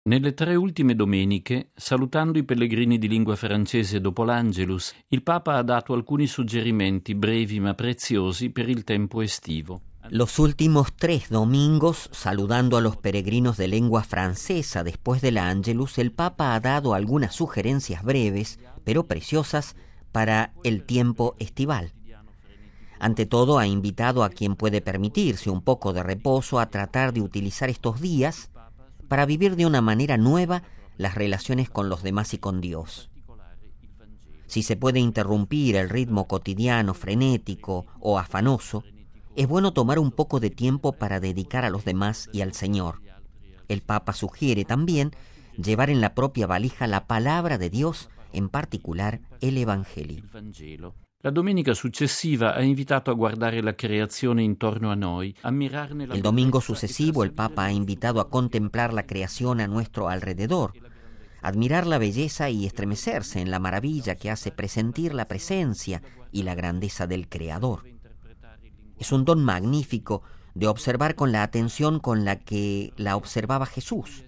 Nelle 3 ultime domeniche, salutando i pellegrini di lingua francese dopo l'Angelus, il Papa ha dato alcuni suggerimenti brevi ma preziosi per il tempo estivo. Los últimos 3 domingos, saludando a los peregrinos de lengua francesa después del Ángelus, el Papa ha dado algunas sugerencias breves, pero preciosas, para el tiempo estival. Ante todo, ha invitado a quien puede permitirse un poco de reposo a tratar de utilizar estos días para vivir de una manera nueva las relaciones con los demás y con Dios. Si se puede interrumpir el ritmo cotidiano, frenético o afanoso, es bueno tomar un poco de tiempo para dedicar a los demás y al Señor. El Papa sugiere también llevar en la propia valija la palabra de Dios, en particular el Evangelio. La domenica successiva ha invitato a guardare la creazione intorno a noi, ammirarne la El domingo sucesivo el Papa ha invitado a contemplar la creación a nuestro alrededor, admirar la belleza y estremecerse en la maravilla que hace presentir la presencia y la grandeza del Creador. Es un don magnífico de observar con la atención con la que la observaba Jesús,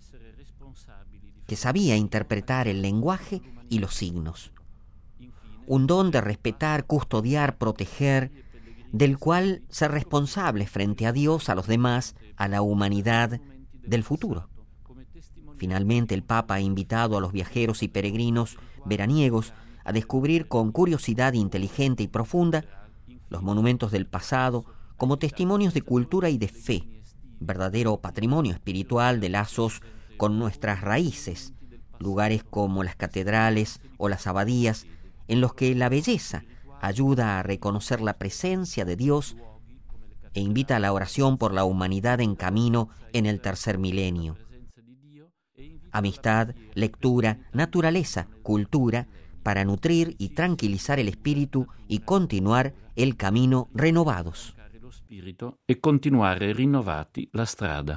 que sabía interpretar el lenguaje y los signos. Un don de respetar, custodiar, proteger, del cual ser responsable frente a Dios, a los demás, a la humanidad del futuro. Finalmente, el Papa ha invitado a los viajeros y peregrinos veraniegos a descubrir con curiosidad inteligente y profunda los monumentos del pasado como testimonios de cultura y de fe, verdadero patrimonio espiritual de lazos con nuestras raíces, lugares como las catedrales o las abadías, en los que la belleza ayuda a reconocer la presencia de Dios e invita a la oración por la humanidad en camino en el tercer milenio. Amistad, lectura, naturaleza, cultura, para nutrir y tranquilizar el espíritu y continuar el camino renovados. e continuare rinnovati la strada.